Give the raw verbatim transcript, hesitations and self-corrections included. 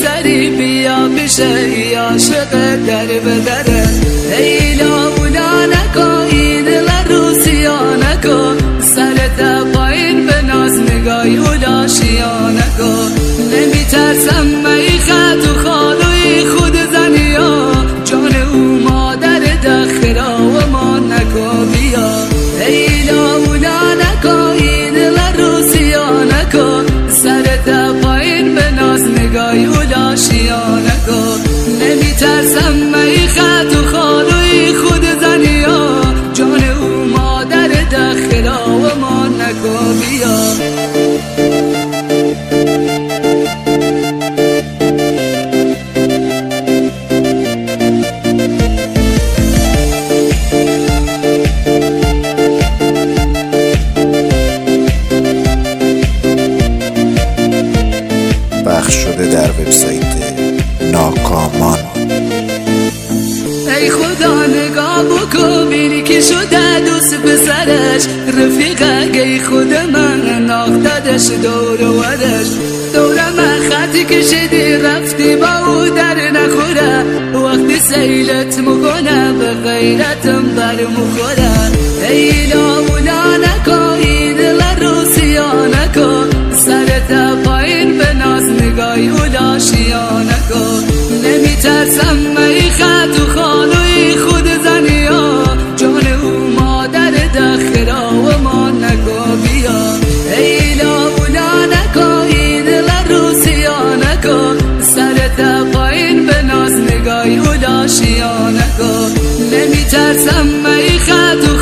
سری بیا بشه یا عاشق در بدره ای لاولا نکن این روسیا نکن سرت پایین به ناز نگاهی اولاشیا نکن نمی ترسم می خط و خالوی خود زنیا جان او مادر دخرا و ما نکن بیا ای لاولا نکن این روسیا نکن سرت پایین به ناز نگاهی اولاشیا نکن نمی ترسم می خط و خالوی خود زنیا جان او مادر دخرا و ما نکن بیا پخش شده در وبسایت ناکامان. ای خدا نگاه بکن بینی که شده دوست پسرش رفیق اگه خود من ناختدش دور ورش دور من خطی کشیدی رفتی با او در نخوره وقتی سیلت مکنه به غیرتم بر مخوره ای لاولا نکن این روسیا نکن سرت پایین به ناز نگاهی اولاشیا نکن نمی ترسم می خط و خالوی خود زنیا جان او مادر دخرا و ما نکن بیا ای لاولا نکن این روسیا نکن سرت پایین به ناز نگاهی اولاشیا نکن نمی ترسم می خط و